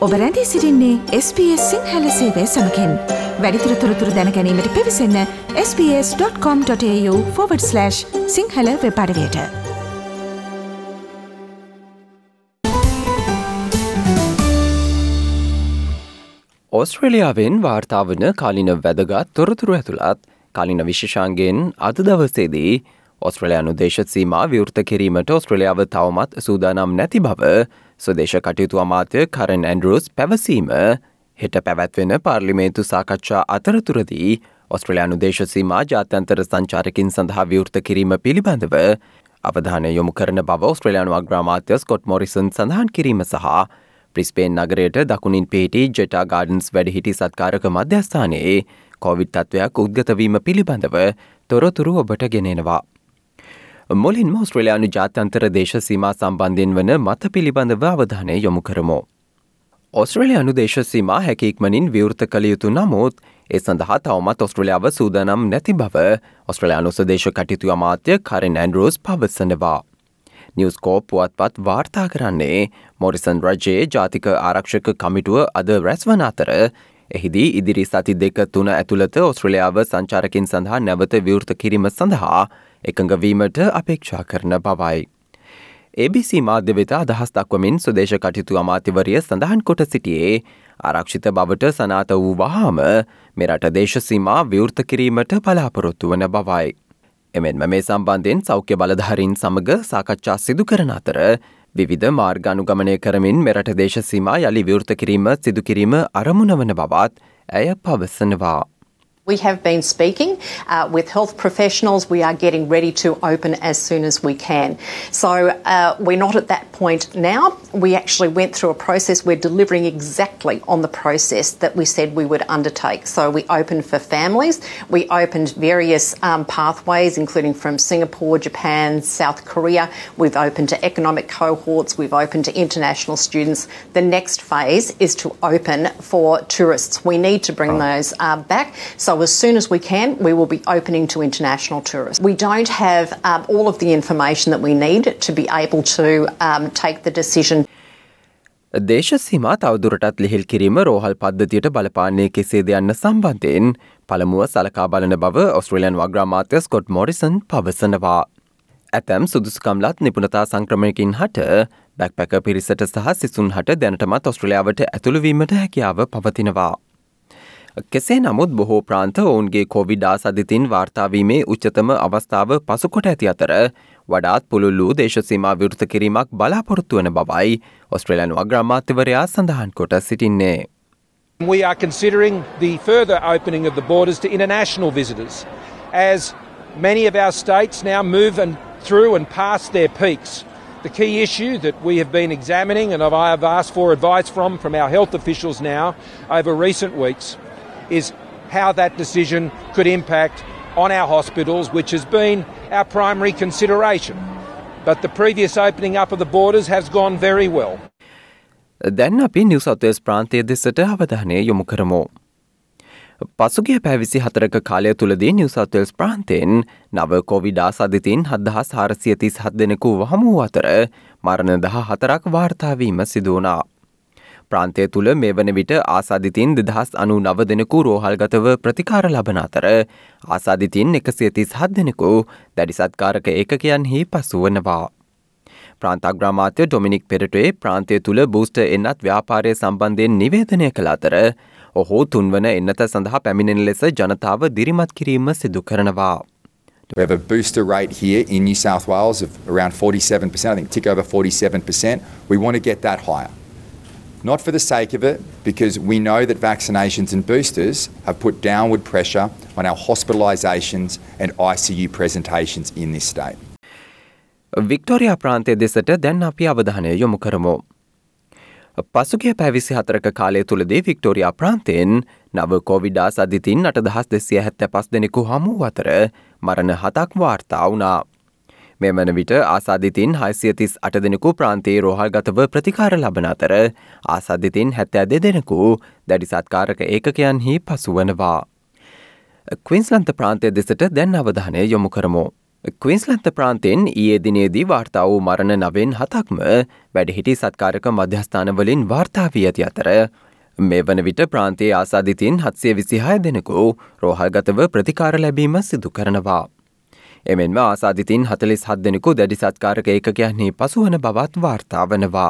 ඔබ රැඳී සිටින්නේ SBS සිංහල සේවය සමගින්. වැඩිදුර තොරතුරු දැන ගැනීමට පිවිසන්න sbs.com.au/සිංහල වෙබ් අඩවියට. ඕස්ට්‍රේලියාවෙන් වාර්තා වන කාලින වැදගත් තොරතුරු ඇතුළත් කාලින විශේෂාංගයෙන් අද දවසේදී ඕස්ට්‍රේලියානු දේශ සීමා විවෘත කිරීමට ඕස්ට්‍රේලියාව තවමත් සූදානම් නැති බව ස්වදේශ කටයුතු අමාත්‍ය කරන් ඇන්ඩ්‍රූස් පැවසීම හෙට පැවැත්වෙන පාර්ලිමේන්තු සාකච්ඡා අතරතුරදී ඕස්ට්‍රේලියානු දේශ සීමා ජාත්‍යන්තර සංචාරකින් සඳහා විවෘත කිරීම පිළිබඳව අවධානය යොමු කරන බව ඕස්ට්‍රේලියානු අග්‍රාමාත්‍ය ස්කොට් මොරිසන් සඳහන් කිරීම සහ ප්‍රිස්පේන් නගරයට දකුණින් පිහිටි ජෙටා ගාඩන්ස් වැඩහිටි සත්කාරක මධ්‍යස්ථානයේ කොවිඩ් තත්ත්වයක් උද්ගතවීම පිළිබඳව තොරතුරු ඔබට ගෙනෙනවා. මුලින්ම ඕස්ට්‍රේලියානු ජාත්‍යන්තර දේශ සීමා සම්බන්ධයෙන් වන මත පිළිබඳව අවධානය යොමු කරමු. ඕස්ට්‍රේලියානු දේශ සීමා හැකි ඉක්මනින් විවෘත කළ යුතු නමුත් ඒ සඳහා තවමත් ඕස්ට්‍රේලියාව සූදානම් නැති බව ඕස්ට්‍රේලියානු ස්වදේශ කටයුතු අමාත්‍ය කරන් ඇන්ඩ්‍රූස් පවසනවා. නිවස්කෝප් පුවත්පත් වාර්තා කරන්නේ මොරිසන් රජයේ ජාතික ආරක්ෂක කමිටුව අද රැස්වන අතර එහිදී ඉදිරි සති 2-3 ඇතුළත ඕස්ට්‍රේලියාව සංචාරකින් සඳහා නැවත විවෘත කිරීම සඳහා එකඟවීමට අපේක්ෂා කරන බවයි. ABC මාධ්‍ය වෙත අදහස් දක්වමින් ස්වදේශ කටයුතු අමාත්‍යවරිය සඳහන් කොට සිටියේ ආරක්ෂිත බවට සනාථ වූ වහාම මෙරට දේශ සීමා විවෘත කිරීමට බලාපොරොත්තු වන බවයි. එමෙන්ම මේ සම්බන්ධයෙන් සෞඛ්‍ය බලධාරීන් සමග සාකච්ඡා සිදු කරන අතර විවිධ මාර්ග අනුගමනය කරමින් මෙරට දේශ සීමා යළි විවෘත කිරීම සිදු කිරීම අරමුණ වන බවත් ඇය පවසනවා. We have been speaking with health professionals. We are getting ready to open as soon as we can. So we're not at that point now. We actually went through a process. We're delivering exactly on the process that we said we would undertake. So we opened for families. We opened various pathways, including from Singapore, Japan, South Korea. We've opened to economic cohorts. We've opened to international students. The next phase is to open for tourists. We need to bring those back. So as soon as we can, we will be opening to international tourists. We don't have all of the information that we need to be able to take the decision. දේශ සීමා තවදුරටත් ලිහිල් කිරීම රෝහල් පද්ධතියට බලපාන්නේ කෙසේද යන්න සම්බන්ධයෙන් පළමුව සලකා බලන බව ඕස්ට්‍රේලියානු අග්‍රාමාත්‍ය ස්කොට් මොරිසන් පවසනවා. ඇතැම් සුදුසුකම්ලත් නිපුණතා සංක්‍රමණයකින් හට බැක්පැකර් පිරිසට සහ සිසුන් හට දැනටමත් ඕස්ට්‍රේලියාවට ඇතුළුවීමට හැකියාව පවතිනවා. කෙසේ නමුත් බොහෝ ප්‍රාන්ත ඔවුන්ගේ කොවිඩ් ආසාදිතින් වාර්තාවීමේ උච්චතම අවස්ථාව පසුකොට ඇති අතර වඩාත් පුළුල්ලූ දේශසීමා විවෘත කිරීමක් බලාපොරොත්තු වන බවයි ඔස්ට්‍රේලියානු අග්‍රාමාත්‍යවරයා සඳහන් කොට සිටින්නේ. We are considering the further opening of the borders to international visitors as many of our states now move through and past their peaks. The key issue that we have been examining and I have asked for advice from our health officials now over recent weeks is how that decision could impact on our hospitals, which has been our primary consideration. But the previous opening up of the borders has gone very well. දැන් අපි New south Wales ප්‍රාන්තය දෙසට අවධානය යොමු කරමු. පසුගිය පැය 24ක කාලය තුලදී නිව් සවුත් වේල්ස් ප්‍රාන්තයෙන් නව කොවිඩ් ආසාදිතින් 7437 දෙනෙකු වහමු වූ අතර මරණ 14ක් වාර්තා වීම සිදු වුණා. ප්‍රාන්තය තුළ මේ වන විට ආසාදිතින් 2099 දෙනෙකු රෝහල්ගතව ප්‍රතිකාර ලබන අතර ආසාදිතින් 137 දෙනෙකු දැඩි සත්කාරක ඒකකයන්හි පසු වනවා. ප්‍රාන්ත අග්‍රාමාත්‍ය ඩොමිනික් පෙරටුවේ ප්‍රාන්තය තුළ බූස්ටර් එන්නත් ව්‍යාපාරය සම්බන්ධයෙන් නිවේදනය කළ අතර ඔහු තුන්වන එන්නත සඳහා පැමිණෙන ලෙස ජනතාව දිරිමත් කිරීම සිදු කරනවා. We have a booster rate here in New South Wales of around 47%, I think tick over 47%. We want to get that higher. Not for the sake of it, because we know that vaccinations and boosters have put downward pressure on our hospitalisations and ICU presentations in this state. Victoria ප්‍රාන්තය දෙසට දැන් අපි අවධානය යොමු කරමු. පසුගිය පැය 24ක කාලය තුලදී වික්ටෝරියා ප්‍රාන්තයෙන් නව කොවිඩ් ආසාදිතින් 8275 දෙනෙකු හමු වූ අතර මරණ 7ක් වාර්තා වුණා. මේ වන විට ආසාදිතින් 638 දෙනෙකු ප්‍රාන්තයේ රෝහල්ගතව ප්‍රතිකාර ලබන අතර ආසාදිතින් 72 දෙනෙකු දැඩි සත්කාරක ඒකකයන්හි පසු වනවා. ක්වීන්ස්ලන්ත ප්‍රාන්තය දෙසට දැන් අවධානය යොමු කරමු. ක්වීන්ස්ලන්ත ප්‍රාන්තයෙන් ඊයේ දිනේදී වාර්තා වූ මරණ 97ක්ම වැඩිහිටි සත්කාරක මධ්‍යස්ථානවලින් වාර්තා වී ඇති අතර මේ වන විට ප්‍රාන්තයේ ආසාදිතින් 726 දෙනෙකු රෝහල්ගතව ප්‍රතිකාර ලැබීම සිදු කරනවා. එමෙන්ම ආසාදිතින් 47 දෙනෙකු දැඩි සත්කාරක ඒකකයන්හි පසුවන බවත් වාර්තා වනවා.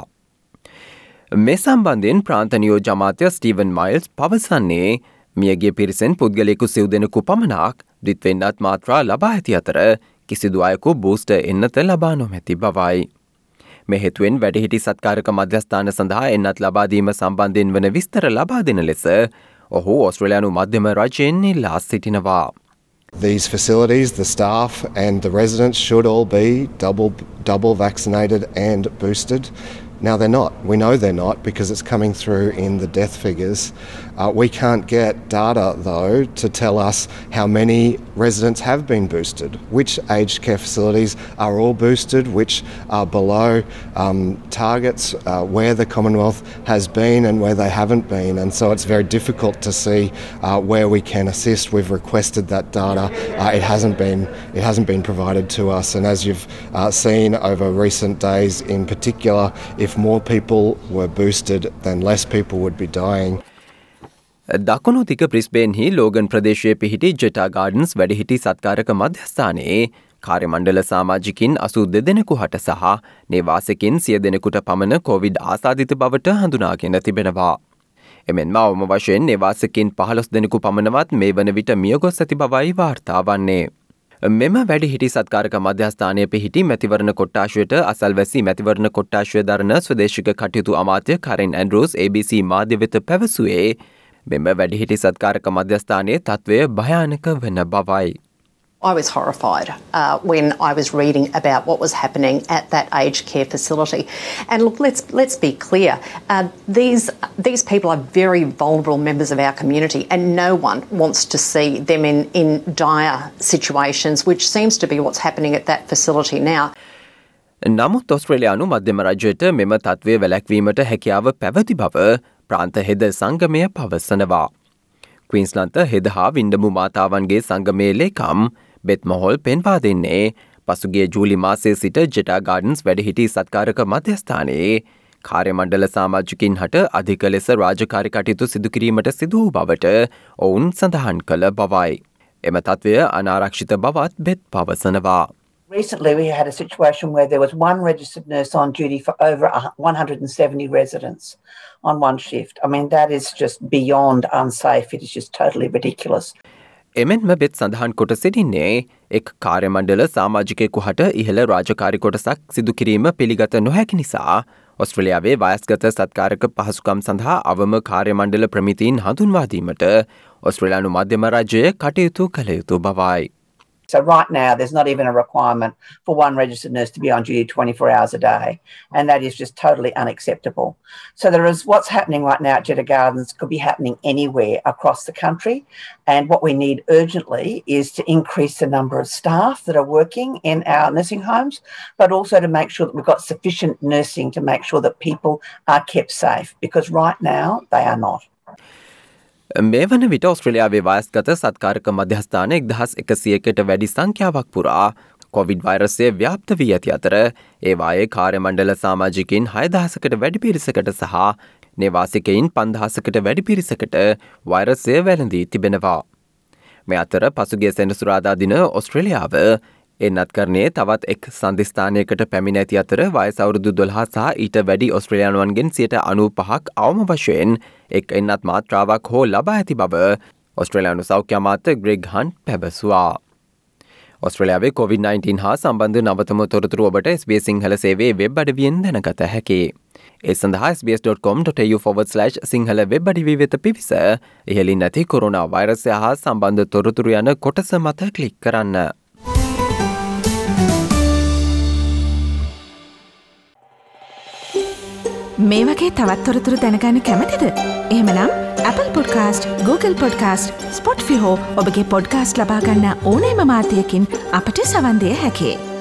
මේ සම්බන්ධයෙන් ප්‍රාන්ත නියෝජ්‍ය අමාත්‍ය ස්ටීවන් මයිල්ස් පවසන්නේ මියගිය පිරිසෙන් පුද්ගලයෙකු 9 දෙනෙකු පමණක් ද්විත්වෙන්නත් මාත්‍රා ලබා ඇති අතර කිසිදු අයෙකු බූස්ටර් එන්නත ලබා නොමැති බවයි. මේ හේතුවෙන් වැඩිහිටි සත්කාරක මධ්‍යස්ථාන සඳහා එන්නත් ලබා දීම සම්බන්ධයෙන් වන විස්තර ලබා දෙන ලෙස ඔහු ඕස්ට්‍රේලියානු මධ්‍යම රජයෙන් ඉල්ලා සිටිනවා. These facilities, the staff and the residents should all be double vaccinated and boosted. Now they're not. We know they're not because it's coming through in the death figures. We can't get data though to tell us how many residents have been boosted, which aged care facilities are all boosted, which are below targets, where the Commonwealth has been and where they haven't been, and so it's very difficult to see where we can assist. We've requested that data. It hasn't been provided to us, and as you've seen over recent days, in particular, if more people were boosted, then less people would be dying. දකුණු තික බ්‍රිස්බේන්හි Logan ප්‍රදේශයේ පිහිටි ජෙටා gardens වැඩිහිටි සත්කාරක මධ්‍යස්ථානයේ කාර්යමණ්ඩල සමාජිකින් 82 දෙනෙකු හට සහ නේවාසිකින් 100 දෙනෙකුට පමණ කොවිඩ් ආසාදිත බවට හඳුනාගෙන තිබෙනවා. එමෙන්ම අවම වශයෙන් නේවාසිකින් 15 දෙනෙකු පමණවත් මේ වන විට මියගොස් ඇති බවයි වාර්තා වන්නේ. මෙම වැඩිහිටි සත්කාරක මධ්‍යස්ථානය පිහිටි මැතිවරණ කොට්ටාශයට අසල්වැසි මැතිවරණ කොට්ටාශය දරන ස්වදේශික කටයුතු අමාත්‍ය කරින් ඇන්ඩ්‍රූස් ABC මාධ්‍ය වෙත පැවසුවේ මෙම වැඩිහිටි සත්කාරක මධ්‍යස්ථානයේ තත්ත්වය භයානක වන බවයි. I was horrified when I was reading about what was happening at that aged care facility. And look, let's be clear. These people are very vulnerable members of our community, and no one wants to see them in dire situations, which seems to be what's happening at that facility now. නමුත් ඔස්ට්‍රේලියානු මධ්‍යම රජයට මෙම තත්ත්වය වැළැක්වීමට හැකියාව පැවති බව ප්‍රාන්ත හෙද සංගමය පවසනවා. ක්වීන්ස්ලන්ත හෙද හා වින්ඩමු මාතාවන්ගේ සංගමයේ ලේකම් බෙත් මොහොල් පෙන්වා දෙන්නේ පසුගිය ජූලි මාසයේ සිට ජෙටා ගාඩන්ස් වැඩිහිටි සත්කාරක මධ්‍යස්ථානයේ කාර්යමණ්ඩල සමාජිකින් හට අධික ලෙස රාජකාරී කටයුතු සිදු කිරීමට සිදු වූ බවට ඔවුන් සඳහන් කළ බවයි. එම තත්ත්වය අනාරක්ෂිත බවත් බෙත් පවසනවා. Recently, we had a situation where there was one registered nurse on duty for over 170 residents on one shift. I mean, that is just beyond unsafe. It is just totally ridiculous. එමෙන්ම බෙත් සඳහන් කොට සිටින්නේ එක් කාර්යමණ්ඩල සමාජිකයෙකු හට ඉහළ රාජකාරී කොටසක් සිදු කිරීම පිළිගත නොහැකි නිසා ඔස්ට්‍රේලියාවේ වයස්ගත සත්කාරක පහසුකම් සඳහා අවම කාර්යමණ්ඩල ප්‍රමිතීන් හඳුන්වා දීමට ඔස්ට්‍රේලියානු මධ්‍යම රජය කටයුතු කළ යුතු බවයි. So right now, there's not even a requirement for one registered nurse to be on duty 24 hours a day, and that is just totally unacceptable. So there is what's happening right now at Jeddah Gardens could be happening anywhere across the country, and what we need urgently is to increase the number of staff that are working in our nursing homes, but also to make sure that we've got sufficient nursing to make sure that people are kept safe, because right now they are not. මේ වන විට ඔස්ට්‍රේලියාවේ වයස්ගත සත්කාරක මධ්‍යස්ථාන 1100කට වැඩි සංඛ්‍යාවක් පුරා Covid වෛරසය ව්‍යාප්ත වී ඇති අතර ඒවායේ කාර්යමණ්ඩල සමාජිකින් 6000කට වැඩි පිරිසකට සහ නේවාසිකයින් 5000කට වැඩි පිරිසකට වෛරසය වැළඳී තිබෙනවා. මේ අතර පසුගිය සෙනසුරාදා දින ඔස්ට්‍රේලියාව එන්නත් කරන්නේ තවත් එක් සන්ධිස්ථානයකට පැමිණ ඇති අතර වයස අවුරුදු 12 සහ ඊට වැඩි ඔස්ට්‍රේලියානුවන්ගෙන් 95% අවම වශයෙන් එක් එන්නත් මාත්‍රාවක් හෝ ලබා ඇති බව ඔස්ට්‍රේලියානු සෞඛ්‍ය අමාත්‍ය ග්‍රෙග් හන්ට් පැවසුවා. ඔස්ට්‍රේලියාවේ COVID-19 හා සම්බන්ධ නවතම තොරතුරු ඔබට SBS සිංහල සේවයේ වෙබ් අඩවියෙන් දැනගත හැකියි. ඒ සඳහා sbs.com.au/සිංහල වෙබ් අඩවිය වෙත පිවිස ඉහළින් නැති කොරෝනා වෛරසය හා සම්බන්ධ තොරතුරු යන කොටස මත ක්ලික් කරන්න. මේ වගේ තවත් තොරතුරු දැනගන්න කැමතිද? එහෙමනම් Apple Podcast, Google Podcast, Spotify හෝ ඔබගේ පොඩ්කාස්ට් ලබා ගන්න ඕනෑම මාධ්‍යයකින් අපට සවන් දිය හැකියි.